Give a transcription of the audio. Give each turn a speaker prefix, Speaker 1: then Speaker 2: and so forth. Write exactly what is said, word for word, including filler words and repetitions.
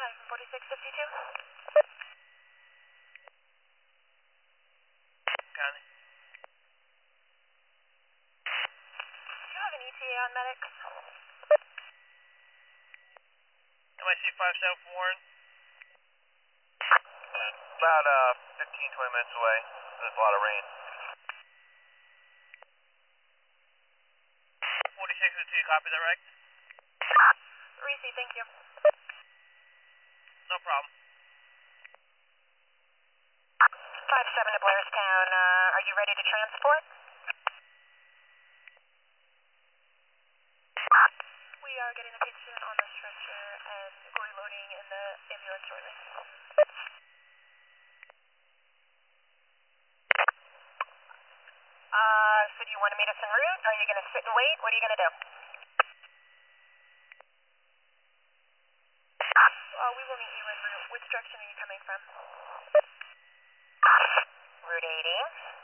Speaker 1: Time from forty-six fifty-two.
Speaker 2: Connie.
Speaker 1: Do you have an E T A on medics?
Speaker 2: M I C five seven from Warren. About uh, fifteen, twenty minutes away. There's a lot of rain. forty-six fifty-two, copy that, right?
Speaker 1: Reese, thank you.
Speaker 2: No problem.
Speaker 1: five seven to Blairstown, uh, are you ready to transport? We are getting the patient on the stretcher and reloading in the ambulance shortly. Uh, so do you want to meet us en route? Are you going to sit and wait? What are you going to do? Uh, we will meet you en route. Which direction are you coming from? Route eighty.